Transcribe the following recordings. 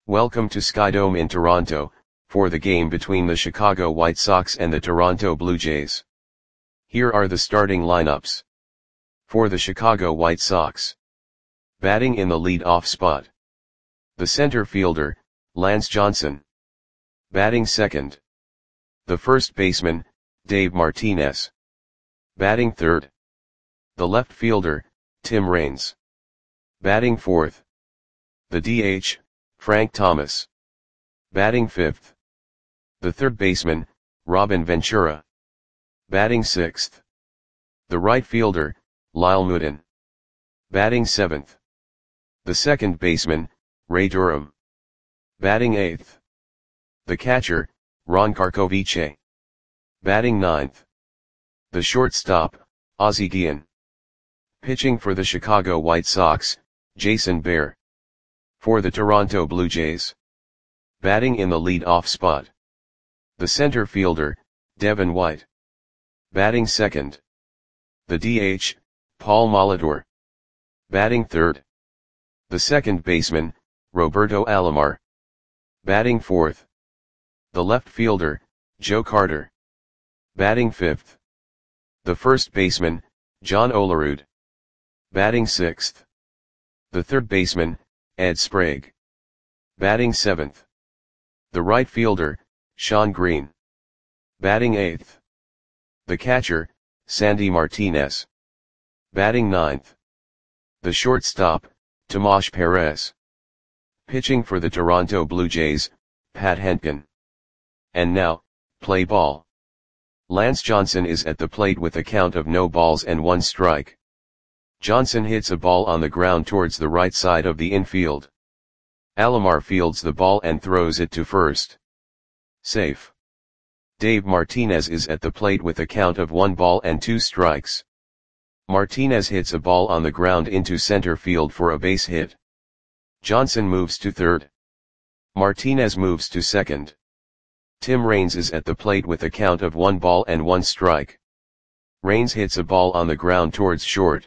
Welcome to Skydome in Toronto, for the game between the Chicago White Sox and the Toronto Blue Jays. Here are the starting lineups. For the Chicago White Sox. Batting in the lead-off spot. The center fielder, Lance Johnson. Batting second. The first baseman, Dave Martinez. Batting third. The left fielder, Tim Raines. Batting fourth. The DH, Frank Thomas. Batting fifth. The third baseman, Robin Ventura. Batting sixth. The right fielder, Lyle Moodin. Batting seventh. The second baseman, Ray Durham. Batting eighth. The catcher, Ron Karkovice. Batting ninth. The shortstop, Ozzie Guillen. Pitching for the Chicago White Sox, Jason Bear. For the Toronto Blue Jays. Batting in the lead-off spot. The center fielder, Devin White. Batting second. The DH, Paul Molitor. Batting third. The second baseman, Roberto Alomar. Batting fourth. The left fielder, Joe Carter. Batting fifth. The first baseman, John Olerud. Batting sixth. The third baseman, Ed Sprague. Batting seventh. The right fielder, Sean Green. Batting eighth. The catcher, Sandy Martinez. Batting ninth. The shortstop, Tomas Perez. Pitching for the Toronto Blue Jays, Pat Hentgen. And now, play ball. Lance Johnson is at the plate with a count of no balls and 1 strike. Johnson hits a ball on the ground towards the right side of the infield. Alomar fields the ball and throws it to first. Safe. Dave Martinez is at the plate with a count of 1 ball and 2 strikes. Martinez hits a ball on the ground into center field for a base hit. Johnson moves to third. Martinez moves to second. Tim Raines is at the plate with a count of 1 ball and 1 strike. Raines hits a ball on the ground towards short.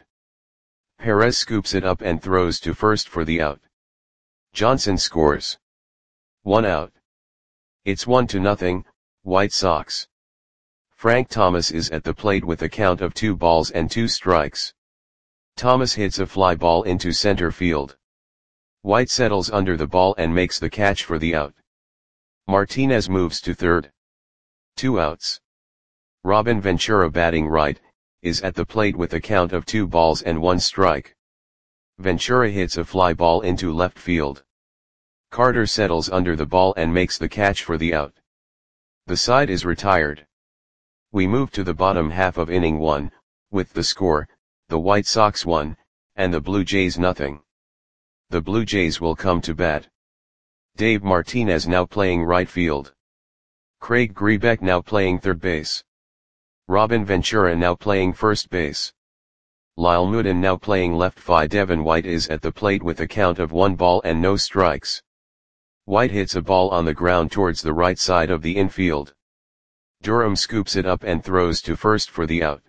Perez scoops it up and throws to first for the out. Johnson scores. 1 out. It's 1-0, White Sox. Frank Thomas is at the plate with a count of 2 balls and 2 strikes. Thomas hits a fly ball into center field. White settles under the ball and makes the catch for the out. Martinez moves to third. 2 outs. Robin Ventura, batting right, is at the plate with a count of 2 balls and 1 strike. Ventura hits a fly ball into left field. Carter settles under the ball and makes the catch for the out. The side is retired. We move to the bottom half of inning 1, with the score, the White Sox 1, and the Blue Jays 0. The Blue Jays will come to bat. Dave Martinez now playing right field. Craig Grebeck now playing third base. Robin Ventura now playing first base. Lyle Moodin now playing left field. Devin White is at the plate with a count of 1 ball and no strikes. White hits a ball on the ground towards the right side of the infield. Durham scoops it up and throws to first for the out.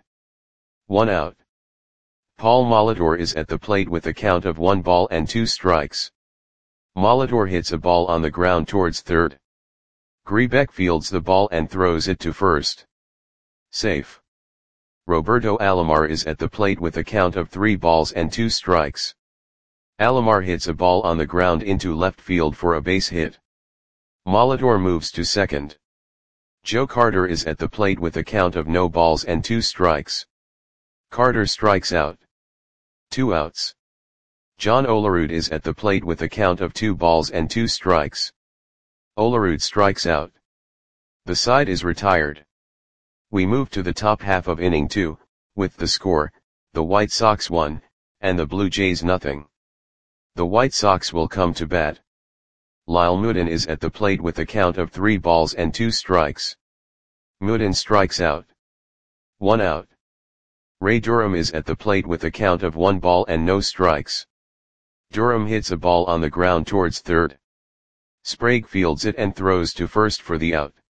1 out. Paul Molitor is at the plate with a count of 1 ball and 2 strikes. Molitor hits a ball on the ground towards third. Grebeck fields the ball and throws it to first. Safe. Roberto Alomar is at the plate with a count of 3 balls and 2 strikes. Alomar hits a ball on the ground into left field for a base hit. Molitor moves to second. Joe Carter is at the plate with a count of no balls and 2 strikes. Carter strikes out. 2 outs. John Olerud is at the plate with a count of 2 balls and 2 strikes. Olerud strikes out. The side is retired. We move to the top half of inning 2, with the score, the White Sox 1, and the Blue Jays 0. The White Sox will come to bat. Lyle Moodin is at the plate with a count of 3 balls and 2 strikes. Moodin strikes out. 1 out. Ray Durham is at the plate with a count of 1 ball and no strikes. Durham hits a ball on the ground towards third. Sprague fields it and throws to first for the out.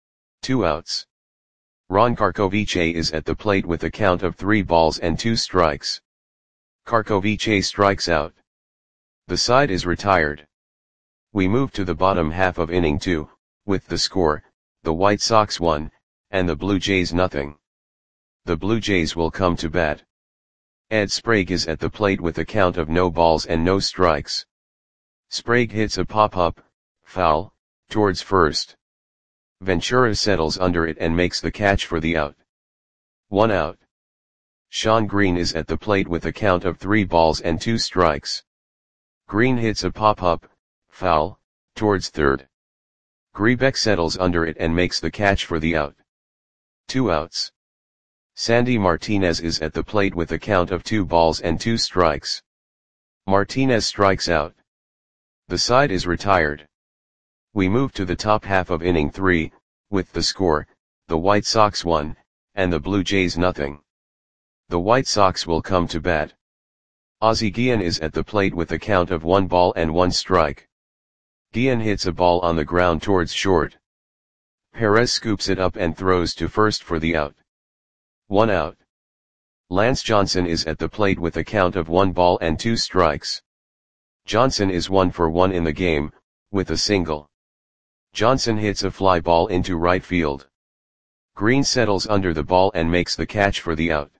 2 outs. Ron Karkovice is at the plate with a count of 3 balls and 2 strikes. Karkovice strikes out. The side is retired. We move to the bottom half of inning 2, with the score, the White Sox 1, and the Blue Jays nothing. The Blue Jays will come to bat. Ed Sprague is at the plate with a count of no balls and no strikes. Sprague hits a pop-up, foul, towards first. Ventura settles under it and makes the catch for the out. 1 out. Shawn Green is at the plate with a count of 3 balls and 2 strikes. Green hits a pop-up, foul, towards third. Grebeck settles under it and makes the catch for the out. 2 outs. Sandy Martinez is at the plate with a count of 2 balls and 2 strikes. Martinez strikes out. The side is retired. We move to the top half of inning 3, with the score, the White Sox 1, and the Blue Jays nothing. The White Sox will come to bat. Ozzie Guillen is at the plate with a count of 1 ball and 1 strike. Guillen hits a ball on the ground towards short. Perez scoops it up and throws to first for the out. 1 out. Lance Johnson is at the plate with a count of 1 ball and 2 strikes. Johnson is 1 for 1 in the game, with a single. Johnson hits a fly ball into right field. Green settles under the ball and makes the catch for the out.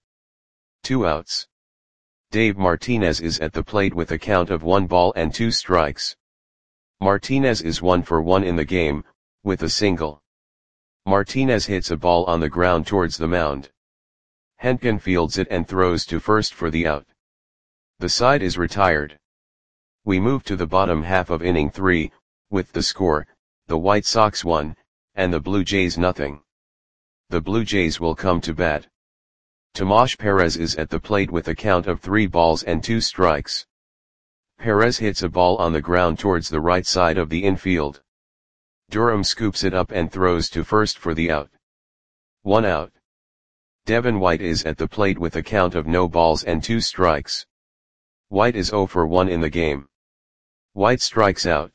2 outs. Dave Martinez is at the plate with a count of 1 ball and 2 strikes. Martinez is 1 for 1 in the game, with a single. Martinez hits a ball on the ground towards the mound. Henkin fields it and throws to first for the out. The side is retired. We move to the bottom half of inning 3, with the score, the White Sox 1, and the Blue Jays nothing. The Blue Jays will come to bat. Tomas Perez is at the plate with a count of 3 balls and 2 strikes. Perez hits a ball on the ground towards the right side of the infield. Durham scoops it up and throws to first for the out. 1 out. Devin White is at the plate with a count of no balls and 2 strikes. White is 0 for 1 in the game. White strikes out.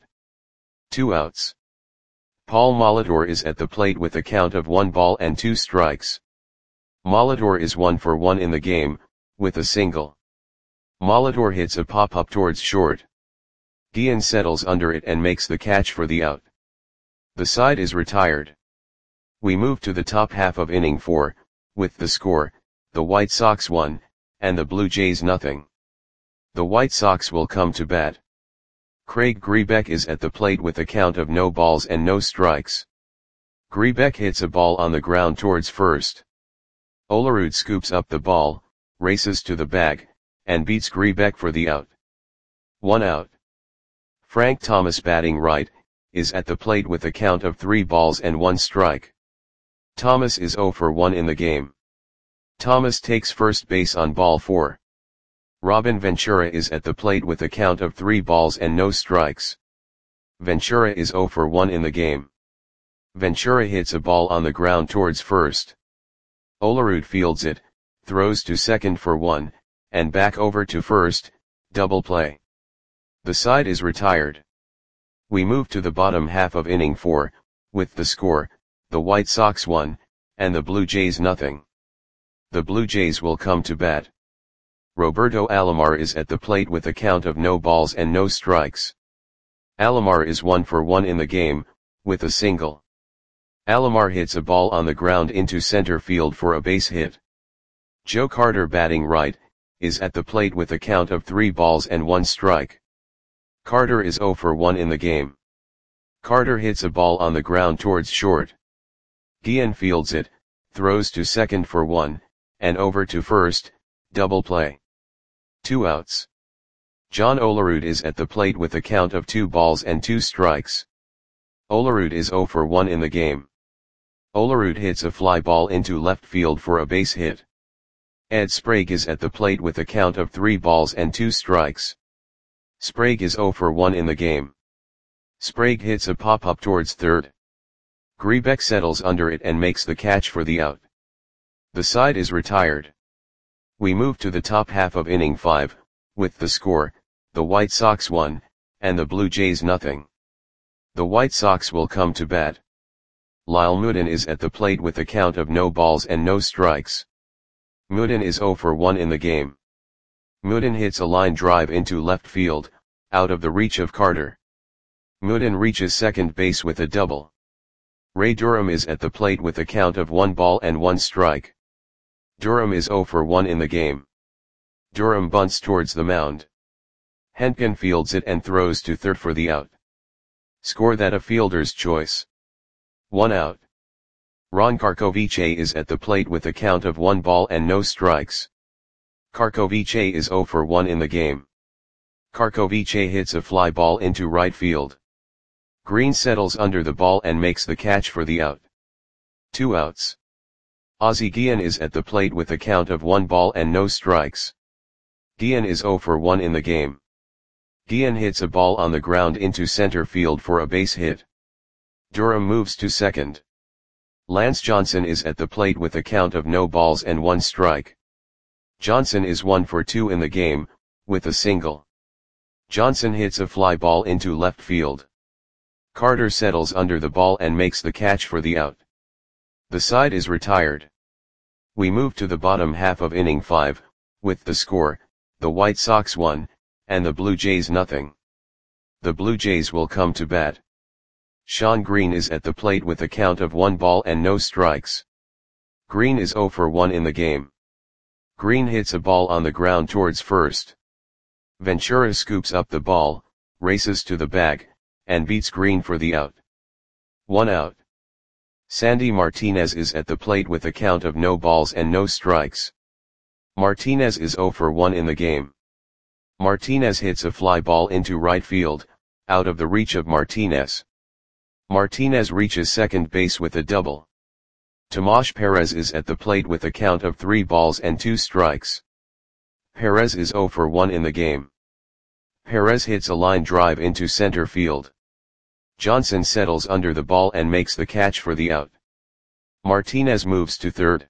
2 outs. Paul Molitor is at the plate with a count of 1 ball and 2 strikes. Molitor is 1 for 1 in the game, with a single. Molitor hits a pop-up towards short. Guillen settles under it and makes the catch for the out. The side is retired. We move to the top half of inning 4, with the score, the White Sox 1, and the Blue Jays nothing. The White Sox will come to bat. Craig Grebeck is at the plate with a count of no balls and no strikes. Grebeck hits a ball on the ground towards first. Olerud scoops up the ball, races to the bag, and beats Grebeck for the out. 1 out. Frank Thomas, batting right, is at the plate with a count of 3 balls and 1 strike. Thomas is 0 for 1 in the game. Thomas takes first base on ball 4. Robin Ventura is at the plate with a count of 3 balls and no strikes. Ventura is 0 for 1 in the game. Ventura hits a ball on the ground towards first. Olerud fields it, throws to second for 1, and back over to first, double play. The side is retired. We move to the bottom half of inning 4, with the score, the White Sox 1, and the Blue Jays nothing. The Blue Jays will come to bat. Roberto Alomar is at the plate with a count of no balls and no strikes. Alomar is 1 for 1 in the game, with a single. Alomar hits a ball on the ground into center field for a base hit. Joe Carter, batting right, is at the plate with a count of 3 balls and 1 strike. Carter is 0 for 1 in the game. Carter hits a ball on the ground towards short. Guillen fields it, throws to second for 1, and over to first, double play. 2 outs. John Olerud is at the plate with a count of 2 balls and 2 strikes. Olerud is 0 for 1 in the game. Olerud hits a fly ball into left field for a base hit. Ed Sprague is at the plate with a count of 3 balls and 2 strikes. Sprague is 0 for 1 in the game. Sprague hits a pop-up towards third. Grebeck settles under it and makes the catch for the out. The side is retired. We move to the top half of inning 5, with the score, the White Sox 1, and the Blue Jays nothing. The White Sox will come to bat. Lyle Moodin is at the plate with a count of no balls and no strikes. Moodin is 0 for 1 in the game. Moodin hits a line drive into left field, out of the reach of Carter. Mooden reaches second base with a double. Ray Durham is at the plate with a count of 1 ball and 1 strike. Durham is 0 for 1 in the game. Durham bunts towards the mound. Henkin fields it and throws to third for the out. Score that a fielder's choice. 1 out. Ron Karkovice is at the plate with a count of 1 ball and no strikes. Karkovice is 0 for 1 in the game. Karkovice hits a fly ball into right field. Green settles under the ball and makes the catch for the out. 2 outs. Ozzie Guillen is at the plate with a count of 1 ball and no strikes. Guillen is 0 for 1 in the game. Guillen hits a ball on the ground into center field for a base hit. Durham moves to second. Lance Johnson is at the plate with a count of no balls and 1 strike. Johnson is 1 for 2 in the game, with a single. Johnson hits a fly ball into left field. Carter settles under the ball and makes the catch for the out. The side is retired. We move to the bottom half of inning 5, with the score, the White Sox 1, and the Blue Jays nothing. The Blue Jays will come to bat. Shawn Green is at the plate with a count of 1 ball and no strikes. Green is 0 for 1 in the game. Green hits a ball on the ground towards first. Ventura scoops up the ball, races to the bag, and beats Green for the out. 1 out. Sandy Martinez is at the plate with a count of no balls and no strikes. Martinez is 0 for 1 in the game. Martinez hits a fly ball into right field, out of the reach of Martinez. Martinez reaches second base with a double. Tomas Perez is at the plate with a count of 3 balls and 2 strikes. Perez is 0 for 1 in the game. Perez hits a line drive into center field. Johnson settles under the ball and makes the catch for the out. Martinez moves to third.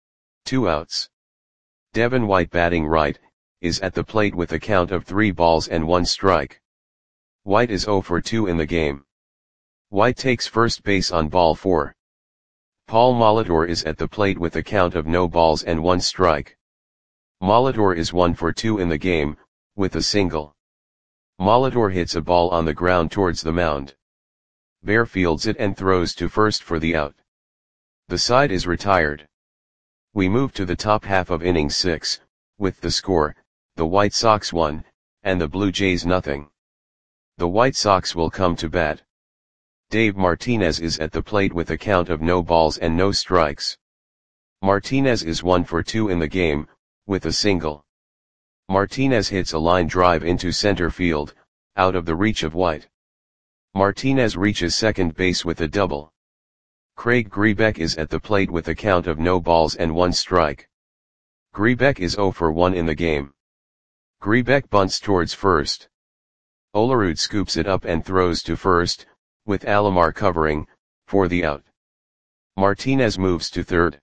2 outs. Devin White, batting right, is at the plate with a count of 3 balls and 1 strike. White is 0 for 2 in the game. White takes first base on ball 4. Paul Molitor is at the plate with a count of no balls and 1 strike. Molitor is 1 for 2 in the game, with a single. Molitor hits a ball on the ground towards the mound. Bear fields it and throws to first for the out. The side is retired. We move to the top half of inning 6, with the score, the White Sox 1, and the Blue Jays nothing. The White Sox will come to bat. Dave Martinez is at the plate with a count of no balls and no strikes. Martinez is 1 for 2 in the game, with a single. Martinez hits a line drive into center field, out of the reach of White. Martinez reaches second base with a double. Craig Grebeck is at the plate with a count of no balls and 1 strike. Grebeck is 0 for 1 in the game. Grebeck bunts towards first. Olerud scoops it up and throws to first, with Alomar covering, for the out. Martinez moves to third.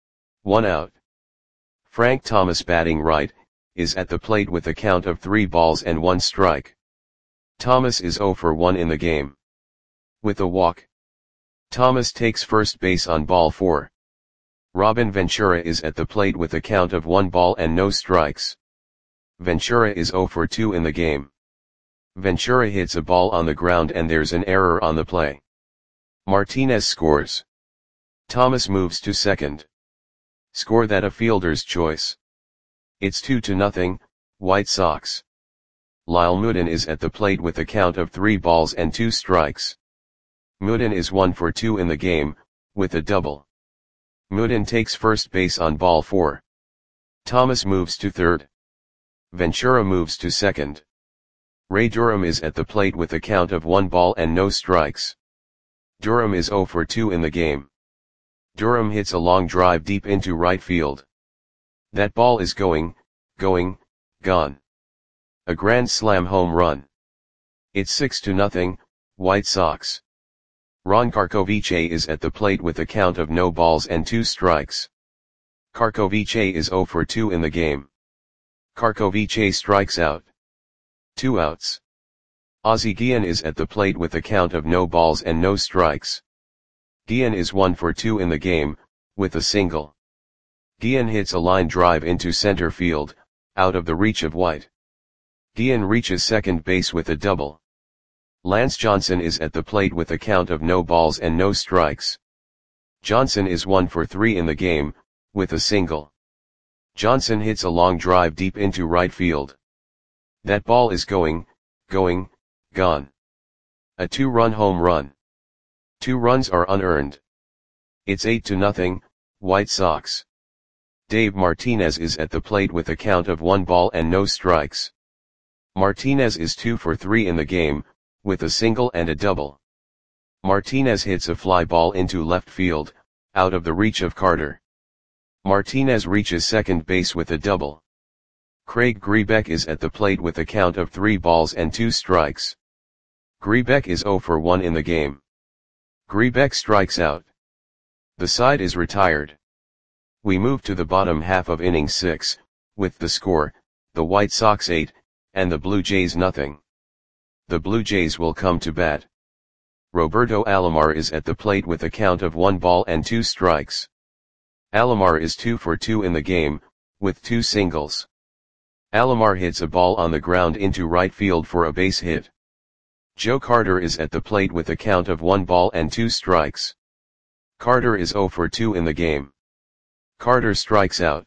1 out. Frank Thomas, batting right, is at the plate with a count of 3 balls and 1 strike. Thomas is 0 for 1 in the game. With a walk. Thomas takes first base on ball 4. Robin Ventura is at the plate with a count of 1 ball and no strikes. Ventura is 0 for 2 in the game. Ventura hits a ball on the ground and there's an error on the play. Martinez scores. Thomas moves to second. Score that a fielder's choice. It's 2-0, White Sox. Lyle Mooden is at the plate with a count of 3 balls and 2 strikes. Mooden is 1 for 2 in the game, with a double. Mooden takes first base on ball 4. Thomas moves to third. Ventura moves to second. Ray Durham is at the plate with a count of 1 ball and no strikes. Durham is 0 for 2 in the game. Durham hits a long drive deep into right field. That ball is gone. A grand slam home run. It's 6-0, White Sox. Ron Karkovice is at the plate with a count of no balls and 2 strikes. Karkovice is 0 for 2 in the game. Karkovice strikes out. 2 outs. Ozzie Guillen is at the plate with a count of no balls and no strikes. Guillen is 1 for 2 in the game, with a single. Guillen hits a line drive into center field, out of the reach of White. Guillen reaches second base with a double. Lance Johnson is at the plate with a count of no balls and no strikes. Johnson is 1 for 3 in the game, with a single. Johnson hits a long drive deep into right field. That ball is going, gone. A 2-run home run. 2 runs are unearned. It's 8-0, White Sox. Dave Martinez is at the plate with a count of 1 ball and no strikes. Martinez is 2 for 3 in the game, with a single and a double. Martinez hits a fly ball into left field, out of the reach of Carter. Martinez reaches second base with a double. Craig Grebeck is at the plate with a count of 3 balls and 2 strikes. Grebeck is 0 for 1 in the game. Grebeck strikes out. The side is retired. We move to the bottom half of inning 6, with the score, the White Sox 8, and the Blue Jays nothing. The Blue Jays will come to bat. Roberto Alomar is at the plate with a count of 1 ball and 2 strikes. Alomar is 2 for 2 in the game, with 2 singles. Alomar hits a ball on the ground into right field for a base hit. Joe Carter is at the plate with a count of 1 ball and 2 strikes. Carter is 0 for 2 in the game. Carter strikes out.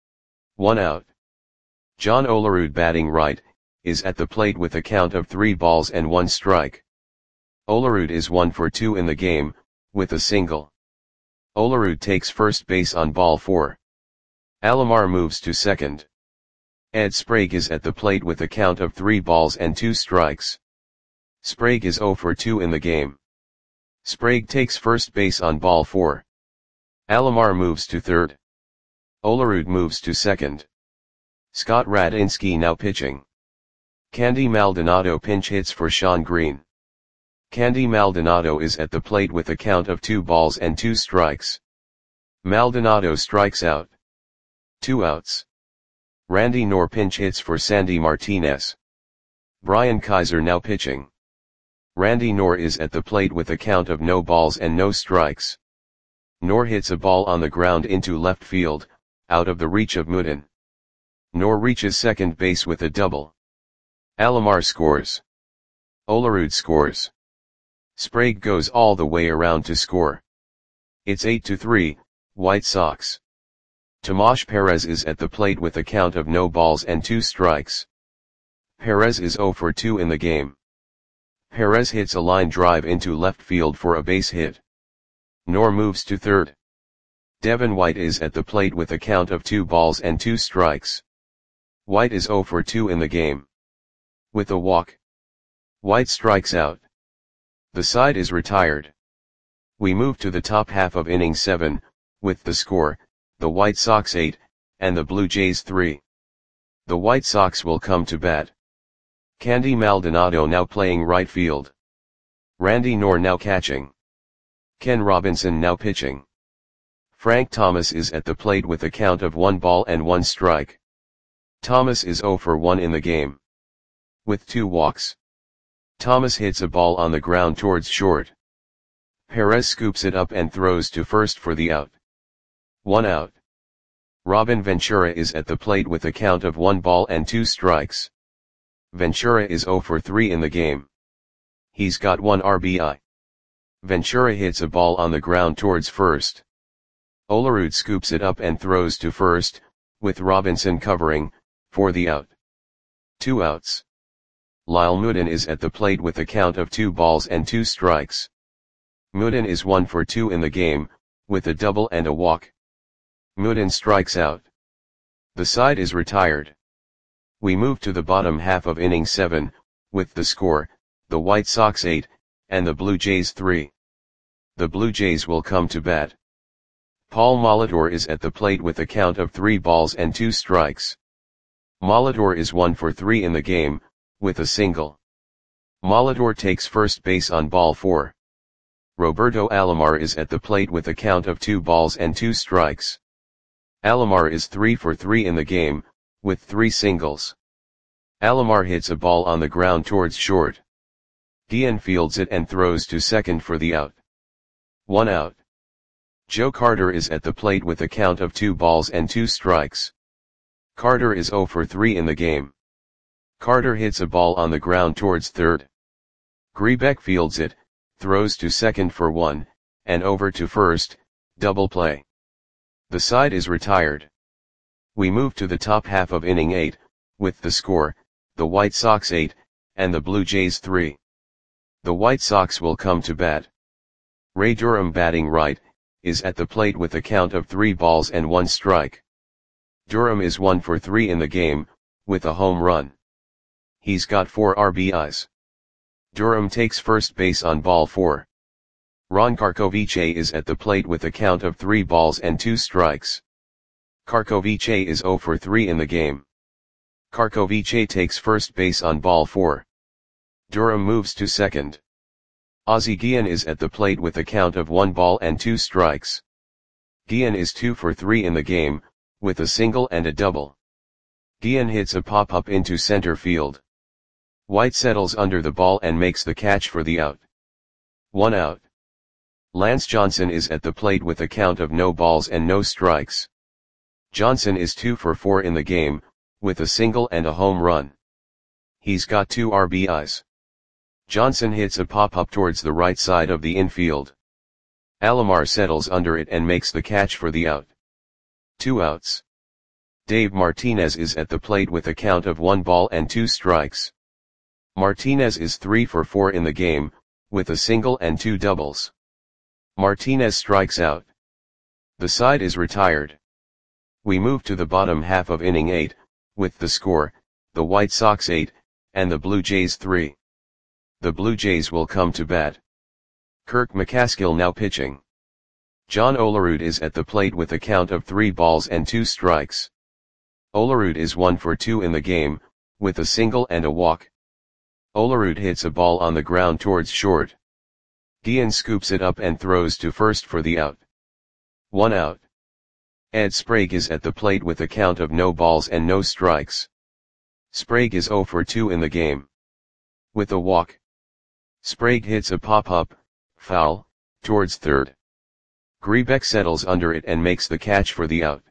1 out. John Olerud, batting right, is at the plate with a count of 3 balls and 1 strike. Olerud is 1 for 2 in the game, with a single. Olerud takes first base on ball 4. Alomar moves to second. Ed Sprague is at the plate with a count of 3 balls and 2 strikes. Sprague is 0 for 2 in the game. Sprague takes first base on ball 4. Alomar moves to third. Olerud moves to second. Scott Radinsky now pitching. Candy Maldonado pinch hits for Sean Green. Candy Maldonado is at the plate with a count of 2 balls and 2 strikes. Maldonado strikes out. 2 outs. Randy Knorr pinch hits for Sandy Martinez. Brian Kaiser now pitching. Randy Knorr is at the plate with a count of no balls and no strikes. Knorr hits a ball on the ground into left field, out of the reach of Mooden. Knorr reaches second base with a double. Alomar scores. Olerud scores. Sprague goes all the way around to score. It's 8-3, White Sox. Tomas Perez is at the plate with a count of no balls and 2 strikes. Perez is 0 for 2 in the game. Perez hits a line drive into left field for a base hit. Knorr moves to third. Devin White is at the plate with a count of 2 balls and 2 strikes. White is 0 for 2 in the game. With a walk. White strikes out. The side is retired. We move to the top half of inning 7, with the score, the White Sox 8, and the Blue Jays 3. The White Sox will come to bat. Candy Maldonado now playing right field. Randy Knorr now catching. Ken Robinson now pitching. Frank Thomas is at the plate with a count of 1 ball and 1 strike. Thomas is 0 for 1 in the game. With 2 walks. Thomas hits a ball on the ground towards short. Perez scoops it up and throws to first for the out. 1 out. Robin Ventura is at the plate with a count of 1 ball and 2 strikes. Ventura is 0 for 3 in the game. He's got 1 RBI. Ventura hits a ball on the ground towards first. Olerud scoops it up and throws to first, with Robinson covering, for the out. 2 outs. Lyle Mooden is at the plate with a count of 2 balls and 2 strikes. Mooden is 1 for 2 in the game, with a double and a walk. Mooden strikes out. The side is retired. We move to the bottom half of inning 7, with the score, the White Sox 8, and the Blue Jays 3. The Blue Jays will come to bat. Paul Molitor is at the plate with a count of 3 balls and 2 strikes. Molitor is 1 for 3 in the game, with a single. Molitor takes first base on ball 4. Roberto Alomar is at the plate with a count of 2 balls and 2 strikes. Alomar is 3 for 3 in the game, with 3 singles. Alomar hits a ball on the ground towards short. Guillen fields it and throws to second for the out. 1 out. Joe Carter is at the plate with a count of 2 balls and 2 strikes. Carter is 0 for 3 in the game. Carter hits a ball on the ground towards third. Grebeck fields it, throws to second for 1, and over to first, double play. The side is retired. We move to the top half of inning 8, with the score, the White Sox 8, and the Blue Jays 3. The White Sox will come to bat. Ray Durham, batting right, is at the plate with a count of 3 balls and 1 strike. Durham is 1 for 3 in the game, with a home run. He's got 4 RBIs. Durham takes first base on ball 4. Ron Karkovice is at the plate with a count of 3 balls and 2 strikes. Karkovice is 0 for 3 in the game. Karkovice takes first base on ball 4. Durham moves to second. Ozzie Guillen is at the plate with a count of 1 ball and 2 strikes. Guillen is 2 for 3 in the game, with a single and a double. Guillen hits a pop-up into center field. White settles under the ball and makes the catch for the out. 1 out. Lance Johnson is at the plate with a count of no balls and no strikes. Johnson is 2 for 4 in the game, with a single and a home run. He's got 2 RBIs. Johnson hits a pop-up towards the right side of the infield. Alomar settles under it and makes the catch for the out. 2 outs. Dave Martinez is at the plate with a count of 1 ball and 2 strikes. Martinez is 3 for 4 in the game, with a single and 2 doubles. Martinez strikes out. The side is retired. We move to the bottom half of inning 8, with the score, the White Sox 8, and the Blue Jays 3. The Blue Jays will come to bat. Kirk McCaskill now pitching. John Olerud is at the plate with a count of 3 balls and 2 strikes. Olerud is 1 for 2 in the game, with a single and a walk. Olerud hits a ball on the ground towards short. Guillen scoops it up and throws to first for the out. 1 out. Ed Sprague is at the plate with a count of no balls and no strikes. Sprague is 0 for 2 in the game. With a walk. Sprague hits a pop-up, foul, towards third. Grebeck settles under it and makes the catch for the out.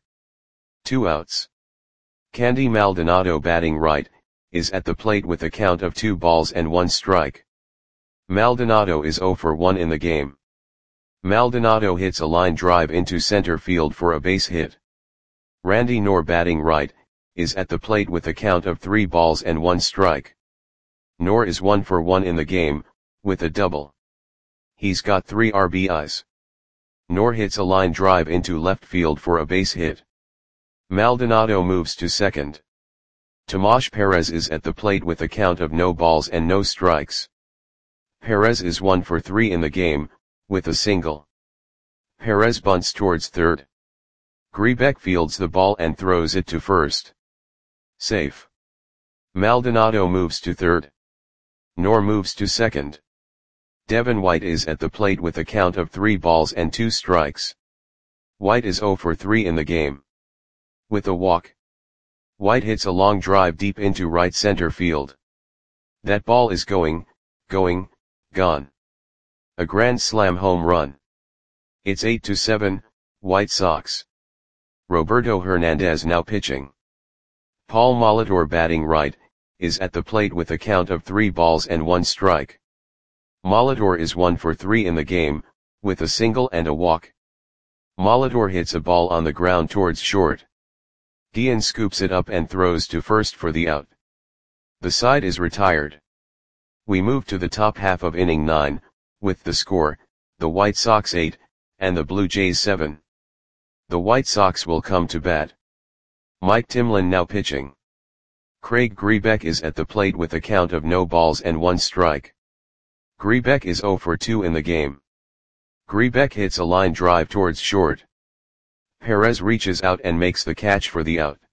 2 outs. Candy Maldonado, batting right, is at the plate with a count of 2 balls and 1 strike. Maldonado is 0 for 1 in the game. Maldonado hits a line drive into center field for a base hit. Randy Knorr, batting right, is at the plate with a count of 3 balls and 1 strike. Knorr is 1 for 1 in the game, with a double. He's got 3 RBIs. Knorr hits a line drive into left field for a base hit. Maldonado moves to second. Tomas Perez is at the plate with a count of no balls and no strikes. Perez is 1 for 3 in the game, with a single. Perez bunts towards third. Grebeck fields the ball and throws it to first. Safe. Maldonado moves to third. Knorr moves to second. Devin White is at the plate with a count of 3 balls and 2 strikes. White is 0 for 3 in the game. With a walk. White hits a long drive deep into right center field. That ball is going, gone. A grand slam home run. It's 8-7, White Sox. Roberto Hernandez now pitching. Paul Molitor, batting right, is at the plate with a count of 3 balls and 1 strike. Molitor is 1 for 3 in the game, with a single and a walk. Molitor hits a ball on the ground towards short. Guillen scoops it up and throws to first for the out. The side is retired. We move to the top half of inning 9, with the score, the White Sox 8, and the Blue Jays 7. The White Sox will come to bat. Mike Timlin now pitching. Craig Grebeck is at the plate with a count of no balls and 1 strike. Grebeck is 0 for 2 in the game. Grebeck hits a line drive towards short. Perez reaches out and makes the catch for the out.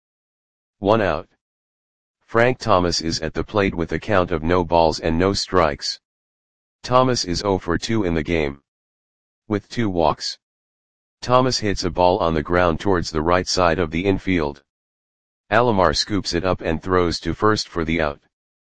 1 out. Frank Thomas is at the plate with a count of no balls and no strikes. Thomas is 0 for 2 in the game. With 2 walks. Thomas hits a ball on the ground towards the right side of the infield. Alomar scoops it up and throws to first for the out.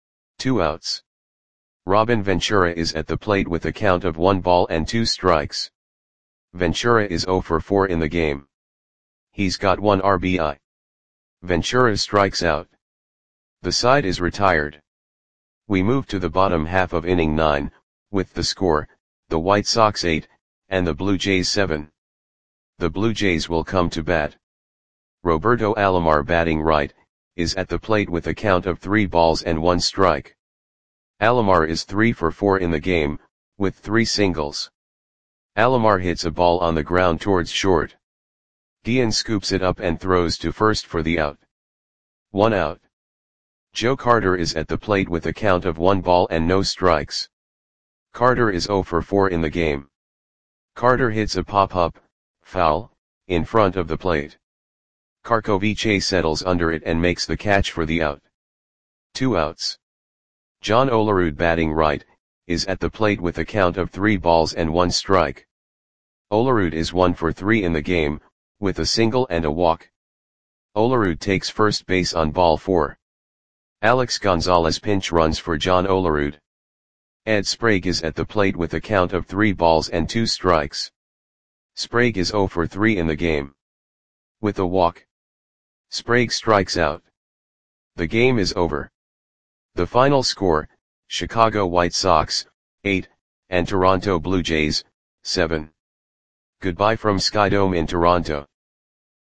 2 outs. Robin Ventura is at the plate with a count of 1 ball and 2 strikes. Ventura is 0 for 4 in the game. He's got 1 RBI. Ventura strikes out. The side is retired. We move to the bottom half of inning 9, with the score, the White Sox 8, and the Blue Jays 7. The Blue Jays will come to bat. Roberto Alomar, batting right, is at the plate with a count of 3 balls and 1 strike. Alomar is 3 for 4 in the game, with 3 singles. Alomar hits a ball on the ground towards short. Guillen scoops it up and throws to first for the out. 1 out. Joe Carter is at the plate with a count of 1 ball and no strikes. Carter is 0 for 4 in the game. Carter hits a pop-up, foul, in front of the plate. Carcoviche settles under it and makes the catch for the out. 2 outs. John Olerud, batting right, is at the plate with a count of 3 balls and 1 strike. Olerud is 1 for 3 in the game, with a single and a walk. Olerud takes first base on ball 4. Alex Gonzalez pinch runs for John Olerud. Ed Sprague is at the plate with a count of 3 balls and 2 strikes. Sprague is 0 for 3 in the game. With a walk, Sprague strikes out. The game is over. The final score, Chicago White Sox, 8, and Toronto Blue Jays, 7. Goodbye from Skydome in Toronto.